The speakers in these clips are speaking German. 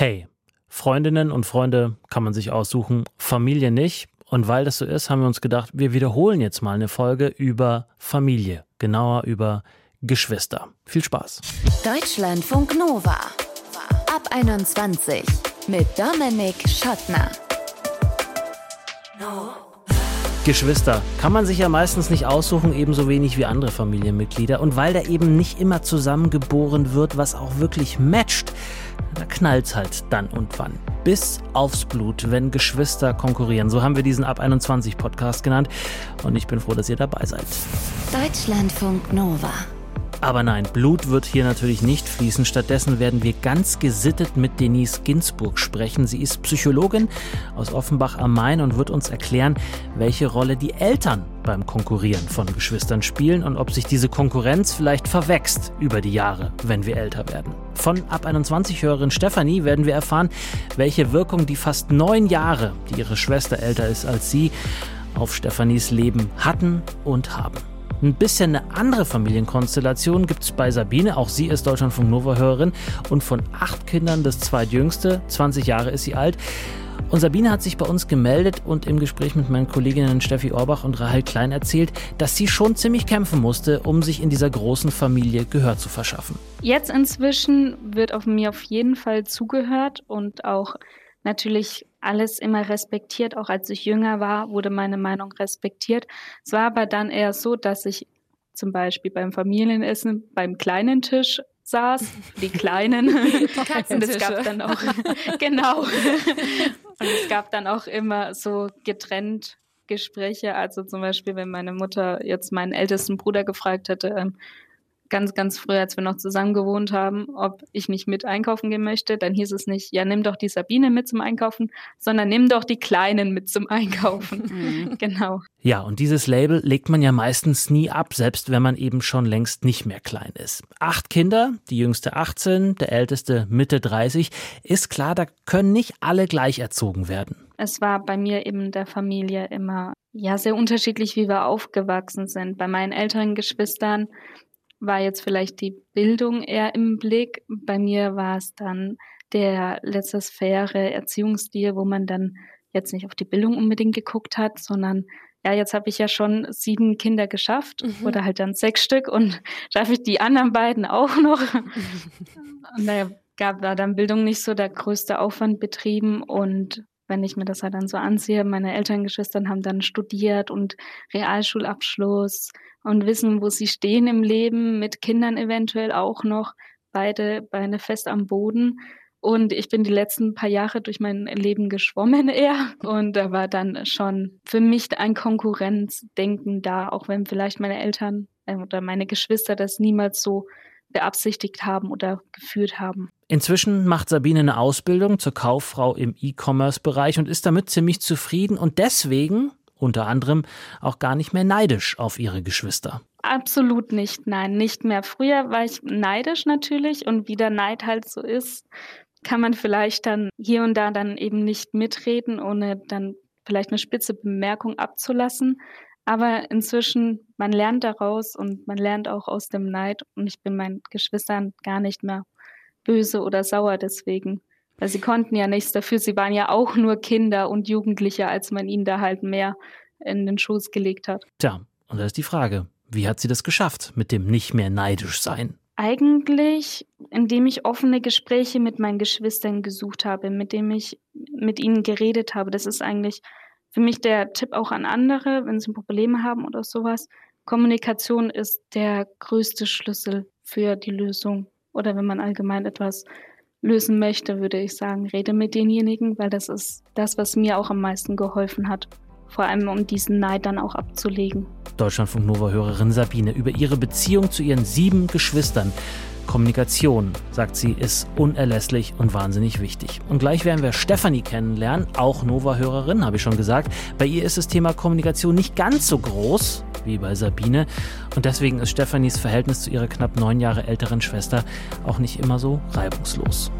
Hey, Freundinnen und Freunde kann man sich aussuchen, Familie nicht. Und weil das so ist, haben wir uns gedacht, wir wiederholen jetzt mal eine Folge über Familie, genauer über Geschwister. Viel Spaß. Deutschlandfunk Nova. Ab 21 mit Dominik Schottner. Geschwister kann man sich ja meistens nicht aussuchen, ebenso wenig wie andere Familienmitglieder. Und weil da eben nicht immer zusammengeboren wird, was auch wirklich matcht, da knallt's halt dann und wann. Bis aufs Blut, wenn Geschwister konkurrieren. So haben wir diesen Ab 21 Podcast genannt. Und ich bin froh, dass ihr dabei seid. Deutschlandfunk Nova. Aber nein, Blut wird hier natürlich nicht fließen. Stattdessen werden wir ganz gesittet mit Denise Ginsburg sprechen. Sie ist Psychologin aus Offenbach am Main und wird uns erklären, welche Rolle die Eltern beim Konkurrieren von Geschwistern spielen und ob sich diese Konkurrenz vielleicht verwächst über die Jahre, wenn wir älter werden. Von Ab 21-Hörerin Stefanie werden wir erfahren, welche Wirkung die fast 9 Jahre, die ihre Schwester älter ist als sie, auf Stefanies Leben hatten und haben. Ein bisschen eine andere Familienkonstellation gibt es bei Sabine. Auch sie ist Deutschlandfunk Nova-Hörerin und von 8 Kindern das zweitjüngste. 20 Jahre ist sie alt. Und Sabine hat sich bei uns gemeldet und im Gespräch mit meinen Kolleginnen Steffi Orbach und Rahel Klein erzählt, dass sie schon ziemlich kämpfen musste, um sich in dieser großen Familie Gehör zu verschaffen. Jetzt inzwischen wird auf mir auf jeden Fall zugehört und auch natürlich alles immer respektiert. Auch als ich jünger war, wurde meine Meinung respektiert. Es war aber dann eher so, dass ich zum Beispiel beim Familienessen beim kleinen Tisch saß, die Kleinen. Und es gab dann auch, genau. Und es gab dann auch immer so getrennt Gespräche. Also zum Beispiel, wenn meine Mutter jetzt meinen ältesten Bruder gefragt hätte, ganz früh, als wir noch zusammen gewohnt haben, ob ich nicht mit einkaufen gehen möchte, dann hieß es nicht, ja, nimm doch die Sabine mit zum Einkaufen, sondern nimm doch die Kleinen mit zum Einkaufen. Genau. Ja, und dieses Label legt man ja meistens nie ab, selbst wenn man eben schon längst nicht mehr klein ist. 8 Kinder, die jüngste 18, der älteste Mitte 30. Ist klar, da können nicht alle gleich erzogen werden. Es war bei mir eben der Familie immer sehr unterschiedlich, wie wir aufgewachsen sind. Bei meinen älteren Geschwistern war jetzt vielleicht die Bildung eher im Blick. Bei mir war es dann der laissez-faire Erziehungsstil, wo man dann jetzt nicht auf die Bildung unbedingt geguckt hat, sondern jetzt habe ich ja schon 7 Kinder geschafft oder halt dann 6 Stück und schaffe ich die anderen beiden auch noch. Und war dann Bildung nicht so der größte Aufwand betrieben und wenn ich mir das halt dann so ansehe, meine älteren Geschwister haben dann studiert und Realschulabschluss und wissen, wo sie stehen im Leben, mit Kindern eventuell auch noch, beide Beine fest am Boden. Und ich bin die letzten paar Jahre durch mein Leben geschwommen eher. Und da war dann schon für mich ein Konkurrenzdenken da, auch wenn vielleicht meine Eltern oder meine Geschwister das niemals so beabsichtigt haben oder geführt haben. Inzwischen macht Sabine eine Ausbildung zur Kauffrau im E-Commerce-Bereich und ist damit ziemlich zufrieden und deswegen unter anderem auch gar nicht mehr neidisch auf ihre Geschwister. Absolut nicht, nein, nicht mehr. Früher war ich neidisch natürlich und wie der Neid halt so ist, kann man vielleicht dann hier und da dann eben nicht mitreden, ohne dann vielleicht eine spitze Bemerkung abzulassen. Aber inzwischen, man lernt daraus und man lernt auch aus dem Neid und ich bin meinen Geschwistern gar nicht mehr böse oder sauer deswegen. Weil sie konnten ja nichts dafür, sie waren ja auch nur Kinder und Jugendliche, als man ihnen da halt mehr in den Schoß gelegt hat. Tja, und da ist die Frage, wie hat sie das geschafft mit dem nicht mehr neidisch sein? Eigentlich, indem ich offene Gespräche mit meinen Geschwistern gesucht habe, mit dem ich mit ihnen geredet habe. Das ist eigentlich für mich der Tipp auch an andere, wenn sie Probleme haben oder sowas. Kommunikation ist der größte Schlüssel für die Lösung. Oder wenn man allgemein etwas lösen möchte, würde ich sagen, rede mit denjenigen, weil das ist das, was mir auch am meisten geholfen hat. Vor allem, um diesen Neid dann auch abzulegen. Deutschlandfunk Nova-Hörerin Sabine über ihre Beziehung zu ihren 7 Geschwistern. Kommunikation, sagt sie, ist unerlässlich und wahnsinnig wichtig. Und gleich werden wir Stefanie kennenlernen, auch Nova-Hörerin, habe ich schon gesagt. Bei ihr ist das Thema Kommunikation nicht ganz so groß wie bei Sabine. Und deswegen ist Stefanies Verhältnis zu ihrer knapp 9 Jahre älteren Schwester auch nicht immer so reibungslos.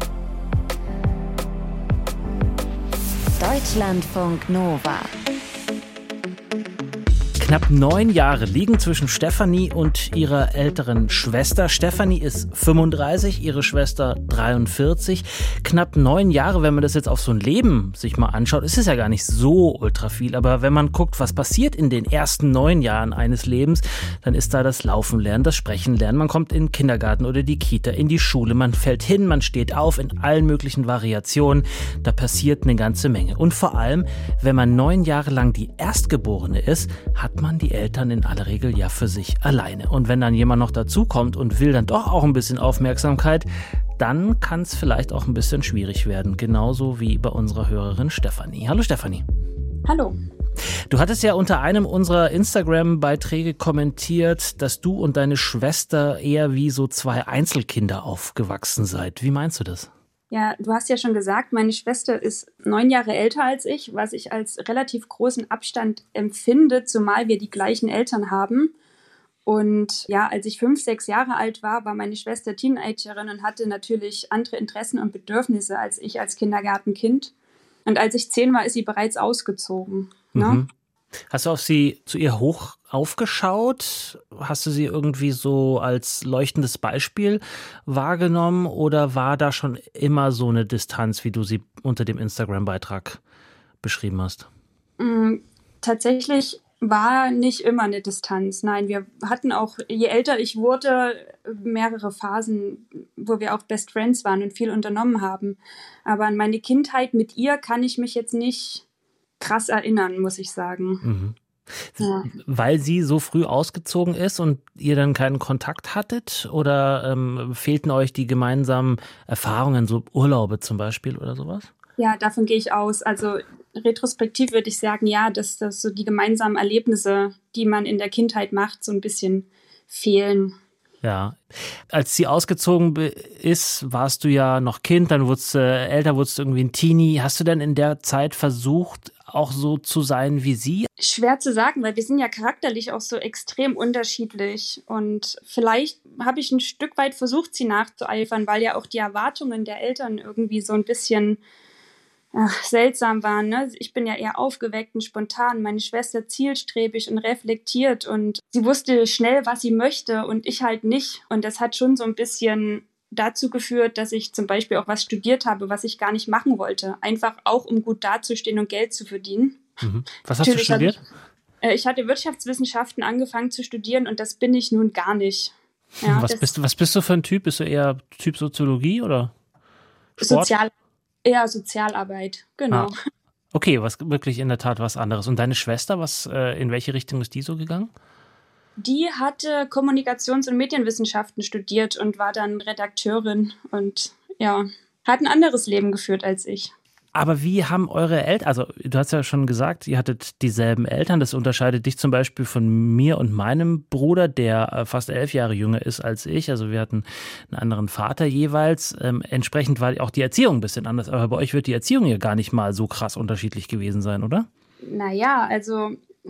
Deutschlandfunk Nova. Knapp 9 Jahre liegen zwischen Stefanie und ihrer älteren Schwester. Stefanie ist 35, ihre Schwester 43. Knapp 9 Jahre, wenn man das jetzt auf so ein Leben sich mal anschaut, ist es ja gar nicht so ultra viel. Aber wenn man guckt, was passiert in den ersten 9 Jahren eines Lebens, dann ist da das Laufen lernen, das Sprechen lernen. Man kommt in den Kindergarten oder die Kita, in die Schule. Man fällt hin, man steht auf in allen möglichen Variationen. Da passiert eine ganze Menge. Und vor allem, wenn man 9 Jahre lang die Erstgeborene ist, hat man die Eltern in aller Regel ja für sich alleine. Und wenn dann jemand noch dazukommt und will dann doch auch ein bisschen Aufmerksamkeit, dann kann es vielleicht auch ein bisschen schwierig werden. Genauso wie bei unserer Hörerin Stefanie. Hallo Stefanie. Hallo. Du hattest ja unter einem unserer Instagram-Beiträge kommentiert, dass du und deine Schwester eher wie so 2 Einzelkinder aufgewachsen seid. Wie meinst du das? Ja, du hast ja schon gesagt, meine Schwester ist 9 Jahre älter als ich, was ich als relativ großen Abstand empfinde, zumal wir die gleichen Eltern haben. Und ja, als ich 5, 6 Jahre alt war, war meine Schwester Teenagerin und hatte natürlich andere Interessen und Bedürfnisse als ich als Kindergartenkind. Und als ich 10 war, ist sie bereits ausgezogen. Ne? Mhm. Hast du zu ihr hoch aufgeschaut? Hast du sie irgendwie so als leuchtendes Beispiel wahrgenommen oder war da schon immer so eine Distanz, wie du sie unter dem Instagram-Beitrag beschrieben hast? Tatsächlich war nicht immer eine Distanz. Nein, wir hatten auch, je älter ich wurde, mehrere Phasen, wo wir auch Best Friends waren und viel unternommen haben. Aber an meine Kindheit mit ihr kann ich mich jetzt nicht krass erinnern, muss ich sagen. Mhm. Ja. Weil sie so früh ausgezogen ist und ihr dann keinen Kontakt hattet? Oder fehlten euch die gemeinsamen Erfahrungen, so Urlaube zum Beispiel oder sowas? Ja, davon gehe ich aus. Also retrospektiv würde ich sagen, ja, dass so die gemeinsamen Erlebnisse, die man in der Kindheit macht, so ein bisschen fehlen. Ja, als sie ausgezogen ist, warst du ja noch Kind, dann wurdest du älter, wurdest du irgendwie ein Teenie. Hast du denn in der Zeit versucht, auch so zu sein wie sie? Schwer zu sagen, weil wir sind ja charakterlich auch so extrem unterschiedlich. Und vielleicht habe ich ein Stück weit versucht, sie nachzueifern, weil ja auch die Erwartungen der Eltern irgendwie so ein bisschen seltsam waren. Ne? Ich bin ja eher aufgeweckt und spontan, meine Schwester zielstrebig und reflektiert und sie wusste schnell, was sie möchte und ich halt nicht. Und das hat schon so ein bisschen dazu geführt, dass ich zum Beispiel auch was studiert habe, was ich gar nicht machen wollte. Einfach auch, um gut dazustehen und Geld zu verdienen. Mhm. Was hast du studiert? Ich hatte Wirtschaftswissenschaften angefahren zu studieren und das bin ich nun gar nicht. Ja, was bist du für ein Typ? Bist du eher Typ Soziologie oder Sport? Eher Sozialarbeit, genau. Ah. Okay, was wirklich in der Tat was anderes. Und deine Schwester, in welche Richtung ist die so gegangen? Die hatte Kommunikations- und Medienwissenschaften studiert und war dann Redakteurin und ja, hat ein anderes Leben geführt als ich. Aber wie haben eure Eltern, also du hast ja schon gesagt, ihr hattet dieselben Eltern, das unterscheidet dich zum Beispiel von mir und meinem Bruder, der fast 11 Jahre jünger ist als ich, also wir hatten einen anderen Vater jeweils, entsprechend war auch die Erziehung ein bisschen anders, aber bei euch wird die Erziehung ja gar nicht mal so krass unterschiedlich gewesen sein, oder? Naja, also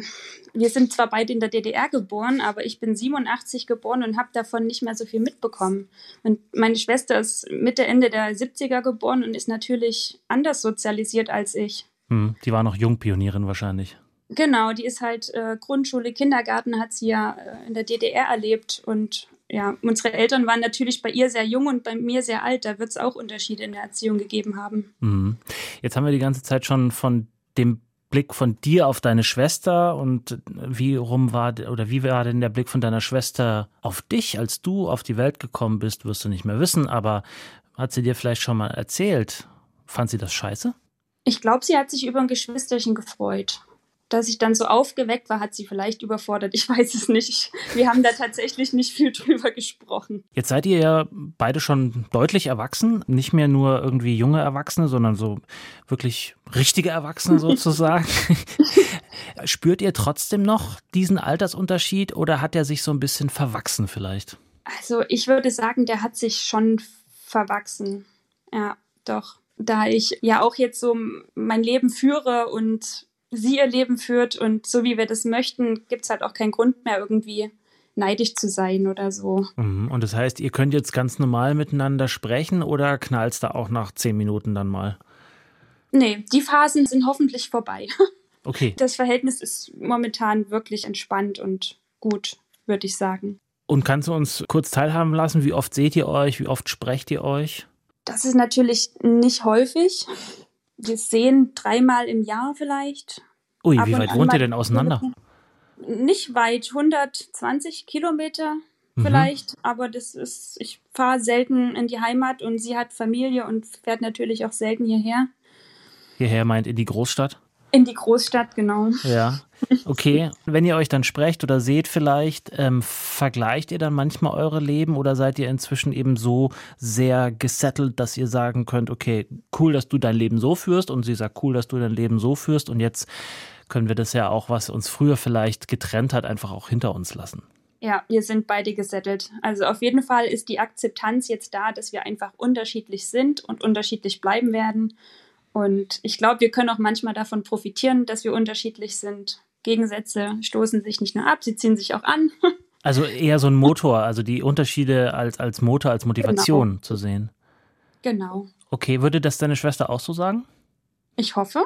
wir sind zwar beide in der DDR geboren, aber ich bin 87 geboren und habe davon nicht mehr so viel mitbekommen. Und meine Schwester ist Mitte, Ende der 70er geboren und ist natürlich anders sozialisiert als ich. Die war noch Jungpionierin wahrscheinlich. Genau, die ist halt Grundschule, Kindergarten hat sie ja in der DDR erlebt. Und ja, unsere Eltern waren natürlich bei ihr sehr jung und bei mir sehr alt. Da wird es auch Unterschiede in der Erziehung gegeben haben. Jetzt haben wir die ganze Zeit schon von dem Blick von dir auf deine Schwester und wie war denn der Blick von deiner Schwester auf dich, als du auf die Welt gekommen bist, wirst du nicht mehr wissen, aber hat sie dir vielleicht schon mal erzählt? Fand sie das scheiße? Ich glaube, sie hat sich über ein Geschwisterchen gefreut. Dass ich dann so aufgeweckt war, hat sie vielleicht überfordert. Ich weiß es nicht. Wir haben da tatsächlich nicht viel drüber gesprochen. Jetzt seid ihr ja beide schon deutlich erwachsen. Nicht mehr nur irgendwie junge Erwachsene, sondern so wirklich richtige Erwachsene sozusagen. Spürt ihr trotzdem noch diesen Altersunterschied oder hat er sich so ein bisschen verwachsen vielleicht? Also ich würde sagen, der hat sich schon verwachsen. Ja, doch. Da ich ja auch jetzt so mein Leben führe und sie ihr Leben führt und so wie wir das möchten, gibt es halt auch keinen Grund mehr irgendwie neidisch zu sein oder so. Und das heißt, ihr könnt jetzt ganz normal miteinander sprechen oder knallt's da auch nach 10 Minuten dann mal? Nee, die Phasen sind hoffentlich vorbei. Okay. Das Verhältnis ist momentan wirklich entspannt und gut, würde ich sagen. Und kannst du uns kurz teilhaben lassen, wie oft seht ihr euch, wie oft sprecht ihr euch? Das ist natürlich nicht häufig. Wir sehen 3-mal im Jahr vielleicht. Ui, wie weit wohnt ihr denn auseinander? Nicht weit, 120 Kilometer vielleicht, aber ich fahre selten in die Heimat und sie hat Familie und fährt natürlich auch selten hierher. Hierher meint in die Großstadt? In die Großstadt, genau. Ja, okay. Wenn ihr euch dann sprecht oder seht vielleicht, vergleicht ihr dann manchmal eure Leben oder seid ihr inzwischen eben so sehr gesettelt, dass ihr sagen könnt, okay, cool, dass du dein Leben so führst und sie sagt, cool, dass du dein Leben so führst und jetzt können wir das ja auch, was uns früher vielleicht getrennt hat, einfach auch hinter uns lassen. Ja, wir sind beide gesettelt. Also auf jeden Fall ist die Akzeptanz jetzt da, dass wir einfach unterschiedlich sind und unterschiedlich bleiben werden. Und ich glaube, wir können auch manchmal davon profitieren, dass wir unterschiedlich sind. Gegensätze stoßen sich nicht nur ab, sie ziehen sich auch an. Also eher so ein Motor, also die Unterschiede als Motor, als Motivation zu sehen. Genau. Okay, würde das deine Schwester auch so sagen? Ich hoffe.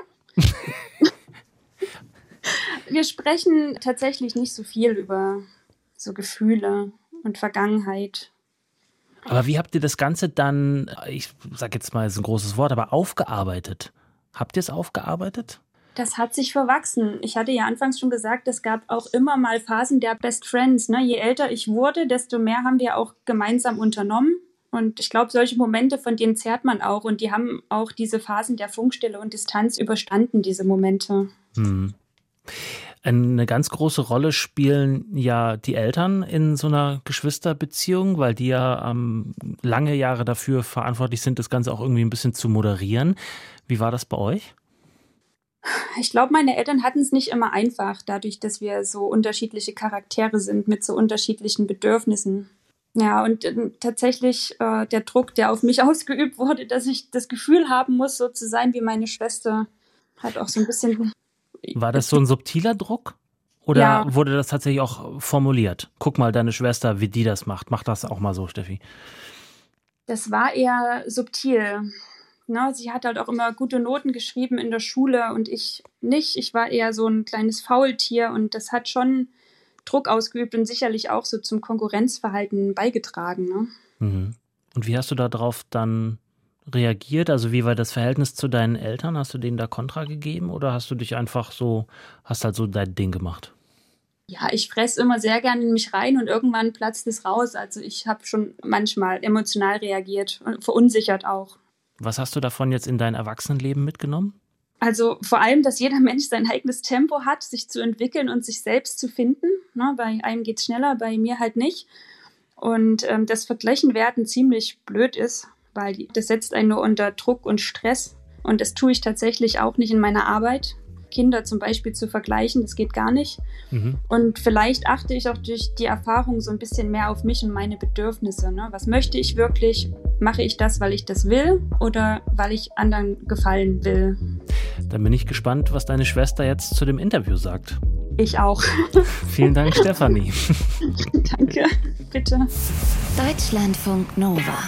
Wir sprechen tatsächlich nicht so viel über so Gefühle und Vergangenheit. Aber wie habt ihr das Ganze dann, ich sage jetzt mal, das ist ein großes Wort, aber aufgearbeitet? Habt ihr es aufgearbeitet? Das hat sich verwachsen. Ich hatte ja anfangs schon gesagt, es gab auch immer mal Phasen der Best Friends. Ne? Je älter ich wurde, desto mehr haben wir auch gemeinsam unternommen. Und ich glaube, solche Momente, von denen zehrt man auch. Und die haben auch diese Phasen der Funkstille und Distanz überstanden, diese Momente. Eine ganz große Rolle spielen ja die Eltern in so einer Geschwisterbeziehung, weil die ja lange Jahre dafür verantwortlich sind, das Ganze auch irgendwie ein bisschen zu moderieren. Wie war das bei euch? Ich glaube, meine Eltern hatten es nicht immer einfach, dadurch, dass wir so unterschiedliche Charaktere sind mit so unterschiedlichen Bedürfnissen. Ja, und tatsächlich der Druck, der auf mich ausgeübt wurde, dass ich das Gefühl haben muss, so zu sein wie meine Schwester, hat auch so ein bisschen... War das so ein subtiler Druck? Oder Ja. wurde das tatsächlich auch formuliert? Guck mal, deine Schwester, wie die das macht. Mach das auch mal so, Steffi. Das war eher subtil. Ne, sie hat halt auch immer gute Noten geschrieben in der Schule und ich nicht. Ich war eher so ein kleines Faultier und das hat schon Druck ausgeübt und sicherlich auch so zum Konkurrenzverhalten beigetragen. Ne? Und wie hast du darauf dann reagiert? Also wie war das Verhältnis zu deinen Eltern? Hast du denen da Kontra gegeben oder hast du dich einfach so, hast halt so dein Ding gemacht? Ja, ich fresse immer sehr gerne in mich rein und irgendwann platzt es raus. Also ich habe schon manchmal emotional reagiert und verunsichert auch. Was hast du davon jetzt in dein Erwachsenenleben mitgenommen? Also vor allem, dass jeder Mensch sein eigenes Tempo hat, sich zu entwickeln und sich selbst zu finden. Ne, bei einem geht es schneller, bei mir halt nicht. Und das Vergleichen werden ziemlich blöd ist, weil das setzt einen nur unter Druck und Stress. Und das tue ich tatsächlich auch nicht in meiner Arbeit. Kinder zum Beispiel zu vergleichen, das geht gar nicht. Und vielleicht achte ich auch durch die Erfahrung so ein bisschen mehr auf mich und meine Bedürfnisse. Ne? Was möchte ich wirklich? Mache ich das, weil ich das will oder weil ich anderen gefallen will? Dann bin ich gespannt, was deine Schwester jetzt zu dem Interview sagt. Ich auch. Vielen Dank, Stefanie. Danke, bitte. Deutschlandfunk Nova.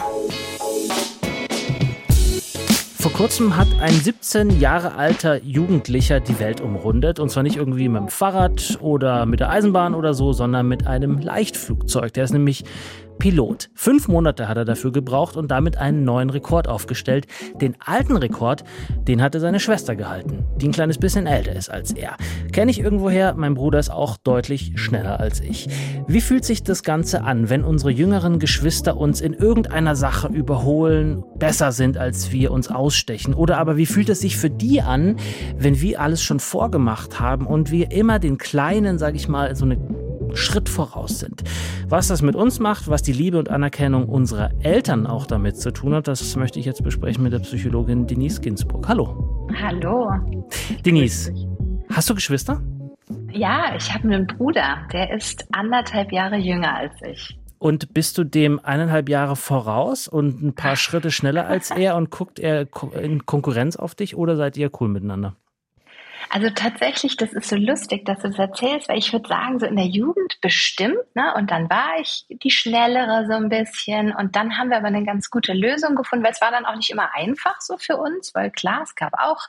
Vor kurzem hat ein 17 Jahre alter Jugendlicher die Welt umrundet. Und zwar nicht irgendwie mit dem Fahrrad oder mit der Eisenbahn oder so, sondern mit einem Leichtflugzeug. Der ist nämlich Pilot. 5 Monate hat er dafür gebraucht und damit einen neuen Rekord aufgestellt. Den alten Rekord, den hatte seine Schwester gehalten, die ein kleines bisschen älter ist als er. Kenne ich irgendwoher, mein Bruder ist auch deutlich schneller als ich. Wie fühlt sich das Ganze an, wenn unsere jüngeren Geschwister uns in irgendeiner Sache überholen, besser sind als wir, uns ausstechen? Oder aber wie fühlt es sich für die an, wenn wir alles schon vorgemacht haben und wir immer den Kleinen, sag ich mal, so eine Schritt voraus sind? Was das mit uns macht, was die Liebe und Anerkennung unserer Eltern auch damit zu tun hat, das möchte ich jetzt besprechen mit der Psychologin Denise Ginsburg. Hallo. Hallo. Denise, hast du Geschwister? Ja, ich habe einen Bruder, der ist 1,5 Jahre jünger als ich. Und bist du dem 1,5 Jahre voraus und ein paar Schritte schneller als er und guckt er in Konkurrenz auf dich oder seid ihr cool miteinander? Also tatsächlich, das ist so lustig, dass du das erzählst, weil ich würde sagen, so in der Jugend bestimmt, ne? Und dann war ich die Schnellere so ein bisschen und dann haben wir aber eine ganz gute Lösung gefunden, weil es war dann auch nicht immer einfach so für uns, weil klar, es gab auch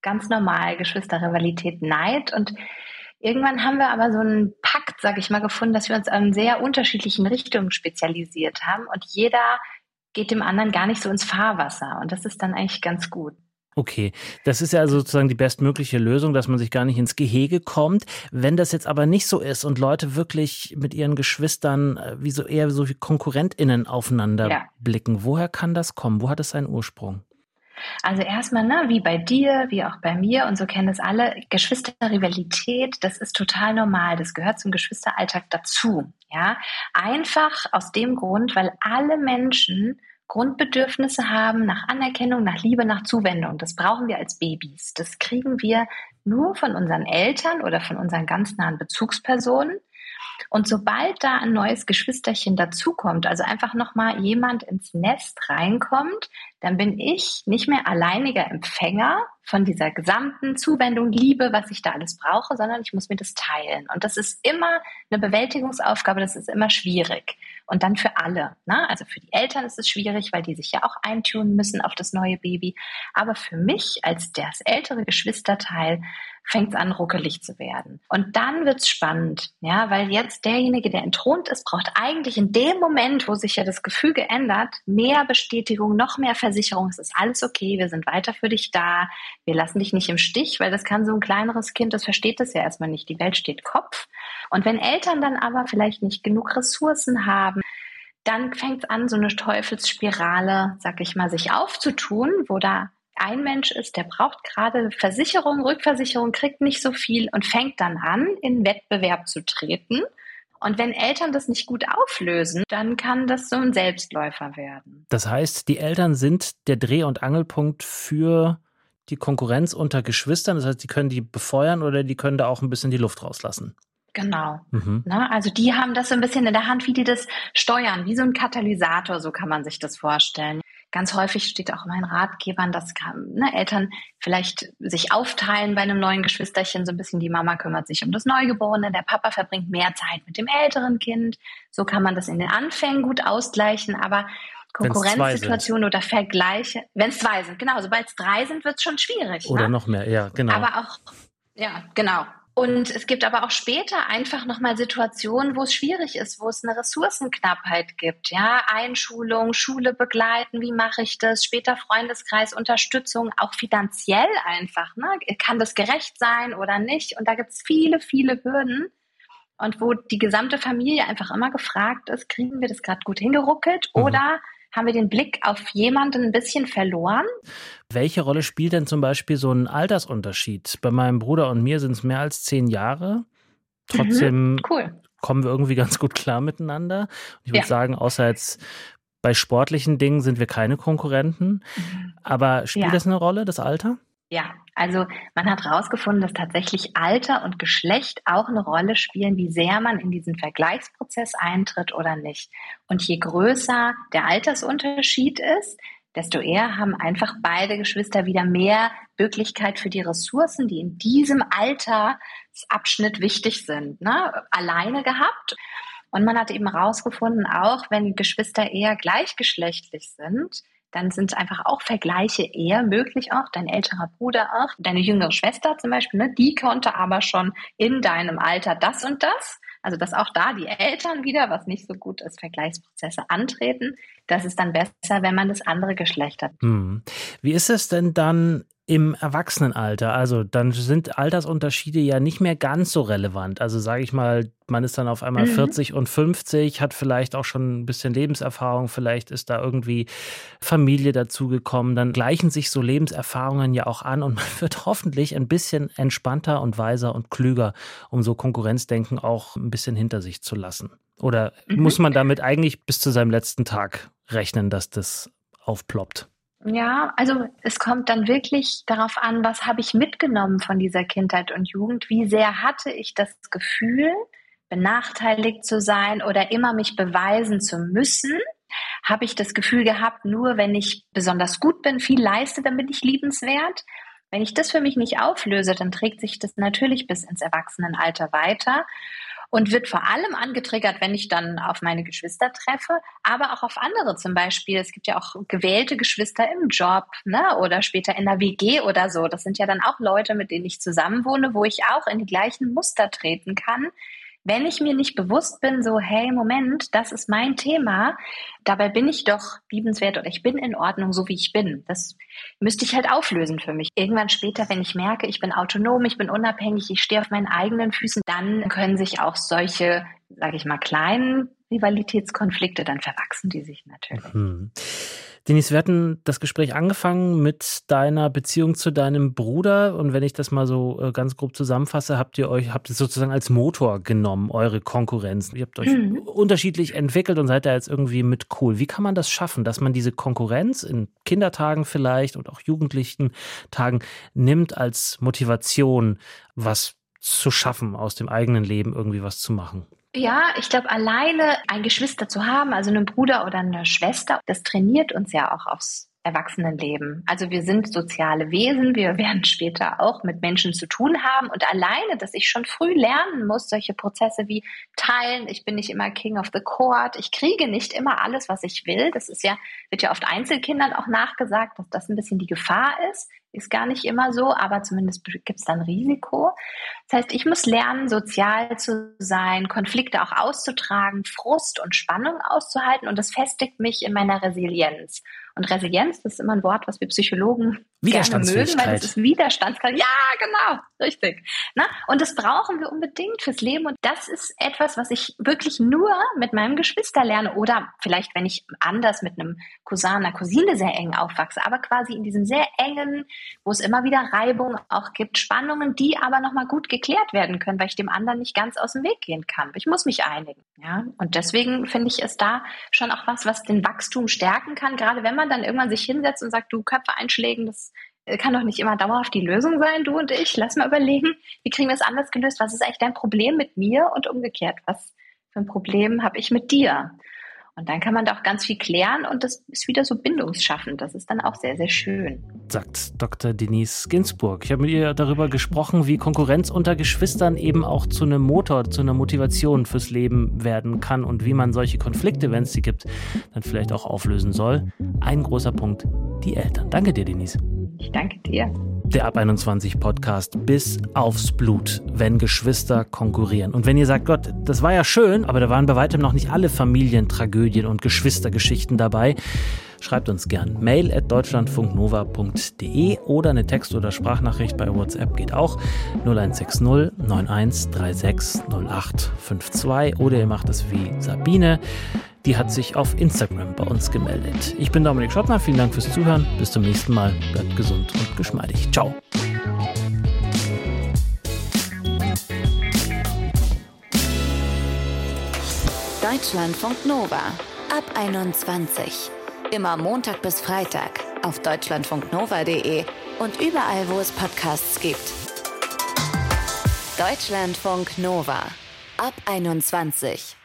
ganz normal, Geschwisterrivalität, Neid. Und irgendwann haben wir aber so einen Pakt, sage ich mal, gefunden, dass wir uns an sehr unterschiedlichen Richtungen spezialisiert haben und jeder geht dem anderen gar nicht so ins Fahrwasser. Und das ist dann eigentlich ganz gut. Okay, das ist ja sozusagen die bestmögliche Lösung, dass man sich gar nicht ins Gehege kommt. Wenn das jetzt aber nicht so ist und Leute wirklich mit ihren Geschwistern eher so wie KonkurrentInnen aufeinander blicken, woher kann das kommen? Wo hat es seinen Ursprung? Also erstmal, wie bei dir, wie auch bei mir, und so kennen das alle, Geschwisterrivalität, das ist total normal. Das gehört zum Geschwisteralltag dazu. Ja, einfach aus dem Grund, weil alle Menschen Grundbedürfnisse haben nach Anerkennung, nach Liebe, nach Zuwendung. Das brauchen wir als Babys. Das kriegen wir nur von unseren Eltern oder von unseren ganz nahen Bezugspersonen. Und sobald da ein neues Geschwisterchen dazukommt, also einfach nochmal jemand ins Nest reinkommt, dann bin ich nicht mehr alleiniger Empfänger von dieser gesamten Zuwendung, Liebe, was ich da alles brauche, sondern ich muss mir das teilen. Und das ist immer eine Bewältigungsaufgabe, das ist immer schwierig. Und dann für alle. Also für die Eltern ist es schwierig, weil die sich ja auch eintun müssen auf das neue Baby. Aber für mich als das ältere Geschwisterteil fängt es an, ruckelig zu werden. Und dann wird's spannend, weil jetzt derjenige, der entthront ist, braucht eigentlich in dem Moment, wo sich ja das Gefüge ändert, mehr Bestätigung, noch mehr Versicherung. Es ist alles okay, wir sind weiter für dich da, wir lassen dich nicht im Stich, weil das kann so ein kleineres Kind, das versteht das ja erstmal nicht. Die Welt steht Kopf. Und wenn Eltern dann aber vielleicht nicht genug Ressourcen haben, dann fängt es an, so eine Teufelsspirale, sag ich mal, sich aufzutun, wo da ein Mensch ist, der braucht gerade Versicherung, Rückversicherung, kriegt nicht so viel und fängt dann an, in Wettbewerb zu treten. Und wenn Eltern das nicht gut auflösen, dann kann das so ein Selbstläufer werden. Das heißt, die Eltern sind der Dreh- und Angelpunkt für die Konkurrenz unter Geschwistern. Das heißt, die können die befeuern oder die können da auch ein bisschen die Luft rauslassen. Genau. Also die haben das so ein bisschen in der Hand, wie die das steuern, wie so ein Katalysator, so kann man sich das vorstellen. Ganz häufig steht auch in meinen Ratgebern, dass Eltern vielleicht sich aufteilen bei einem neuen Geschwisterchen, so ein bisschen die Mama kümmert sich um das Neugeborene, der Papa verbringt mehr Zeit mit dem älteren Kind. So kann man das in den Anfängen gut ausgleichen, aber Konkurrenzsituationen oder Vergleiche, wenn es 2 sind, genau, sobald es 3 sind, wird es schon schwierig. Oder noch mehr, ja, genau. Aber auch, ja, genau. Und es gibt aber auch später einfach nochmal Situationen, wo es schwierig ist, wo es eine Ressourcenknappheit gibt. Ja, Einschulung, Schule begleiten, wie mache ich das? Später Freundeskreis, Unterstützung, auch finanziell einfach. Kann das gerecht sein oder nicht? Und da gibt es viele, viele Hürden. Und wo die gesamte Familie einfach immer gefragt ist, kriegen wir das gerade gut hingeruckelt oder haben wir den Blick auf jemanden ein bisschen verloren? Welche Rolle spielt denn zum Beispiel so ein Altersunterschied? Bei meinem Bruder und mir sind es mehr als 10 Jahre. Trotzdem kommen wir irgendwie ganz gut klar miteinander. Und ich würde sagen, außer jetzt bei sportlichen Dingen sind wir keine Konkurrenten. Aber spielt das eine Rolle, das Alter? Ja, also man hat herausgefunden, dass tatsächlich Alter und Geschlecht auch eine Rolle spielen, wie sehr man in diesen Vergleichsprozess eintritt oder nicht. Und je größer der Altersunterschied ist, desto eher haben einfach beide Geschwister wieder mehr Möglichkeit für die Ressourcen, die in diesem Altersabschnitt wichtig sind, alleine gehabt. Und man hat eben herausgefunden, auch wenn Geschwister eher gleichgeschlechtlich sind, dann sind einfach auch Vergleiche eher möglich, auch dein älterer Bruder auch, deine jüngere Schwester zum Beispiel, die konnte aber schon in deinem Alter das und das, also dass auch da die Eltern wieder, was nicht so gut ist, Vergleichsprozesse antreten. Das ist dann besser, wenn man das andere Geschlecht hat. Wie ist es denn dann im Erwachsenenalter? Also dann sind Altersunterschiede ja nicht mehr ganz so relevant. Also sage ich mal, man ist dann auf einmal 40 und 50, hat vielleicht auch schon ein bisschen Lebenserfahrung, vielleicht ist da irgendwie Familie dazugekommen. Dann gleichen sich so Lebenserfahrungen ja auch an und man wird hoffentlich ein bisschen entspannter und weiser und klüger, um so Konkurrenzdenken auch ein bisschen hinter sich zu lassen. Oder muss man damit eigentlich bis zu seinem letzten Tag rechnen, dass das aufploppt? Ja, also es kommt dann wirklich darauf an, was habe ich mitgenommen von dieser Kindheit und Jugend? Wie sehr hatte ich das Gefühl, benachteiligt zu sein oder immer mich beweisen zu müssen? Habe ich das Gefühl gehabt, nur wenn ich besonders gut bin, viel leiste, dann bin ich liebenswert? Wenn ich das für mich nicht auflöse, dann trägt sich das natürlich bis ins Erwachsenenalter weiter. und wird vor allem angetriggert, wenn ich dann auf meine Geschwister treffe, aber auch auf andere zum Beispiel. Es gibt ja auch gewählte Geschwister im Job, ne, oder später in der WG oder so. Das sind ja dann auch Leute, mit denen ich zusammenwohne, wo ich auch in die gleichen Muster treten kann. Wenn ich mir nicht bewusst bin, so, hey, Moment, das ist mein Thema, dabei bin ich doch liebenswert oder ich bin in Ordnung, so wie ich bin. Das müsste ich halt auflösen für mich. Irgendwann später, wenn ich merke, ich bin autonom, ich bin unabhängig, ich stehe auf meinen eigenen Füßen, dann können sich auch solche, sage ich mal, kleinen Rivalitätskonflikte, dann verwachsen die sich natürlich. Mhm. Denise, wir hatten das Gespräch angefangen mit deiner Beziehung zu deinem Bruder und wenn ich das mal so ganz grob zusammenfasse, habt ihr es sozusagen als Motor genommen, eure Konkurrenz. Ihr habt euch unterschiedlich entwickelt und seid da jetzt irgendwie mit cool. Wie kann man das schaffen, dass man diese Konkurrenz in Kindertagen vielleicht und auch jugendlichen Tagen nimmt als Motivation, was zu schaffen, aus dem eigenen Leben irgendwie was zu machen? Ja, ich glaube, alleine ein Geschwister zu haben, also einen Bruder oder eine Schwester, das trainiert uns ja auch aufs Erwachsenenleben. Also wir sind soziale Wesen, wir werden später auch mit Menschen zu tun haben und alleine, dass ich schon früh lernen muss, solche Prozesse wie teilen, ich bin nicht immer King of the Court, ich kriege nicht immer alles, was ich will. Das wird ja oft Einzelkindern auch nachgesagt, dass das ein bisschen die Gefahr ist gar nicht immer so, aber zumindest gibt es dann Risiko. Das heißt, ich muss lernen, sozial zu sein, Konflikte auch auszutragen, Frust und Spannung auszuhalten und das festigt mich in meiner Resilienz. Und Resilienz, das ist immer ein Wort, was wir Psychologen gerne mögen, weil das ist Widerstandskraft. Ja, genau, richtig. Na? Und das brauchen wir unbedingt fürs Leben. Und das ist etwas, was ich wirklich nur mit meinem Geschwister lerne. Oder vielleicht, wenn ich anders mit einem Cousin, einer Cousine sehr eng aufwachse, aber quasi in diesem sehr engen, wo es immer wieder Reibung auch gibt, Spannungen, die aber nochmal gut geklärt werden können, weil ich dem anderen nicht ganz aus dem Weg gehen kann. Ich muss mich einigen. Ja? Und deswegen finde ich es da schon auch was den Wachstum stärken kann, gerade wenn man dann irgendwann sich hinsetzt und sagt, du, Köpfe einschlägen, das kann doch nicht immer dauerhaft die Lösung sein, du und ich. Lass mal überlegen, wie kriegen wir es anders gelöst? Was ist eigentlich dein Problem mit mir und umgekehrt? Was für ein Problem habe ich mit dir? Und dann kann man da auch ganz viel klären und das ist wieder so bindungsschaffend. Das ist dann auch sehr, sehr schön. Sagt Dr. Denise Ginsburg. Ich habe mit ihr darüber gesprochen, wie Konkurrenz unter Geschwistern eben auch zu einem Motor, zu einer Motivation fürs Leben werden kann und wie man solche Konflikte, wenn es sie gibt, dann vielleicht auch auflösen soll. Ein großer Punkt, die Eltern. Danke dir, Denise. Ich danke dir. Der Ab 21 Podcast bis aufs Blut, wenn Geschwister konkurrieren. Und wenn ihr sagt, Gott, das war ja schön, aber da waren bei weitem noch nicht alle Familientragödien und Geschwistergeschichten dabei, schreibt uns gern. mail@deutschlandfunknova.de oder eine Text- oder Sprachnachricht bei WhatsApp geht auch. 0160 91 36 08 52 oder ihr macht es wie Sabine. Die hat sich auf Instagram bei uns gemeldet. Ich bin Dominik Schottner, vielen Dank fürs Zuhören. Bis zum nächsten Mal. Bleibt gesund und geschmeidig. Ciao. Deutschlandfunk Nova. Ab 21. Immer Montag bis Freitag auf deutschlandfunknova.de und überall, wo es Podcasts gibt. Deutschlandfunk Nova. Ab 21.